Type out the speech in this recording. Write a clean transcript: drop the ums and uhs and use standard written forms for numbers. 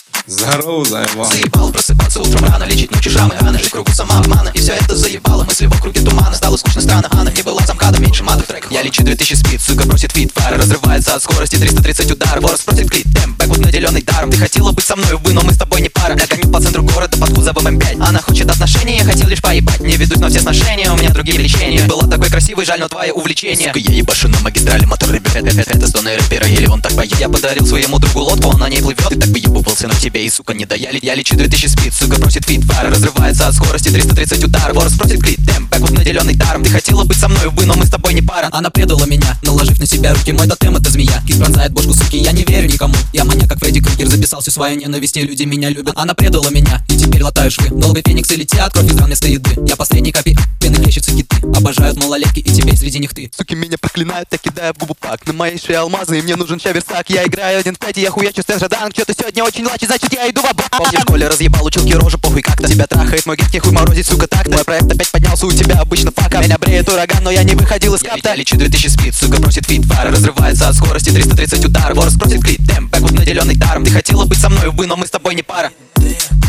Здорово, заебал. Заебал просыпаться утром рано, лечить ночью шрамы, раны, жить кругу самообмана. И все это заебало, мысли в округе тумана. Стало скучно, странно, Анна не была замкадом, меньше матов треков. Я лечу 2000 спид, сука просит фит, фара разрывается от скорости 330 ударов. Ворос просит клип, темп, бэквуд наделенный даром. Ты хотела быть со мной, увы, но мы с тобой не пара. Я гоню по центру города под кузовом М5. Она хочет отношения, я хотел лишь поебать. Не ведусь на все сношения, у меня другие влечения. Ты была такой красивой, жаль, но твое увлечение. Сука, я ебашу на магистрали, мотор ребят. Это стоны рэпера, или он так поет. Я подарил своему другу лодку, он на ней плывет. Ты так бы ебывался, но тебе и сука не даяли. Я лечу 2000 спид, сука просит фит, фара разрывается от скорости 330 ударов. Ворос просит клип, темп, бэквуд наделенный даром. Ты хотела быть со мной, увы, но мы с тобой не пара. Она предала меня, наложив на себя руки, мой тотем это змея. Кис пронзает бошку, суки, я не верю никому. Я маньяк, как Фредди Крюгер, записал всю свою ненависть, и люди меня любят. Она предала меня, и теперь латаю швы. Долгой фениксы летят, кровь из ран вместо еды. Я последний копи, пены хлещутся киты. Обожают малолетки, и теперь среди них ты. Суки меня проклинают, я кидаю в губу пак. На моей шее алмазы, и мне нужен чаверсак. Я играю 1 в 5, и я хуячу стэн жаданг. Чё ты сегодня очень лачи, значит я иду в абак. Помни, в школе разъебал училки рожу, похуй как-то. Тебя трахает мой гетки, хуй морозит, сука, так. Мой проект опять поднялся, у тебя обычно фака. Меня бреет ураган, но я не выходил из капта. Я лечу 2000 спид, сука просит фит, фара разрывается от скорости 330 ударов. Ворос просит клип, темп, бэквуд наделенный даром. Ты хотела быть со мной, увы, но мы с тобой не пара.